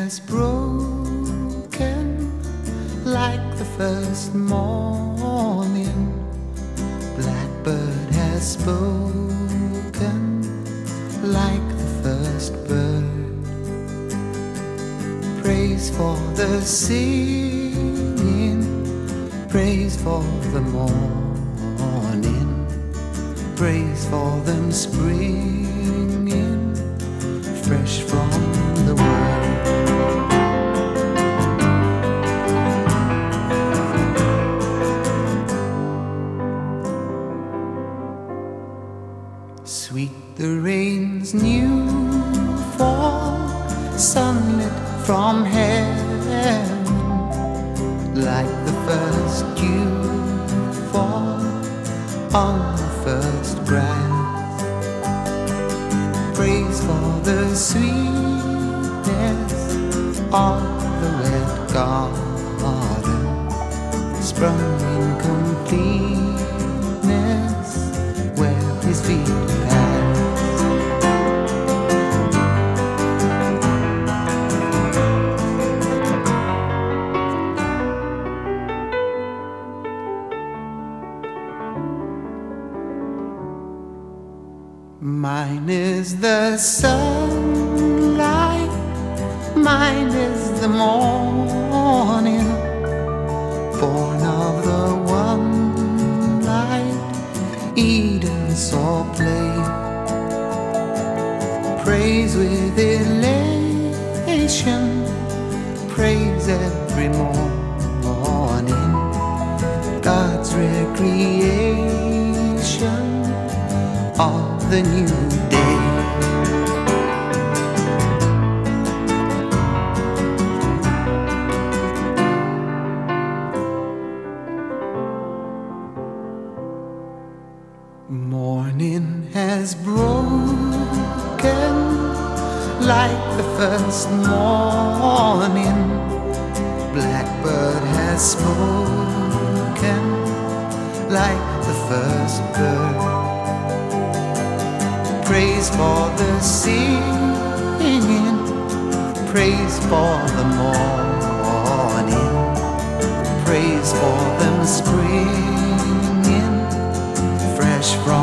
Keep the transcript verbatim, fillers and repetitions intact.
has broken like the first morning. Blackbird has spoken like the first bird. Praise for the singing, praise for the morning, praise for them springing fresh from the world. Sweet the rain's new fall, sunlit from heaven, like the first dew fall on the first grass. Praise for the sweetness of the red garden, sprung in completeness where his feet pass. Mine is the sunlight, mine is the morning, born of the one light Eden saw play. Praise with elation, praise every morning, God's recreation of the new day. Morning has broken like the first morning. Blackbird has spoken like the first bird. Praise for the singing, praise for the morning, praise for them springing fresh from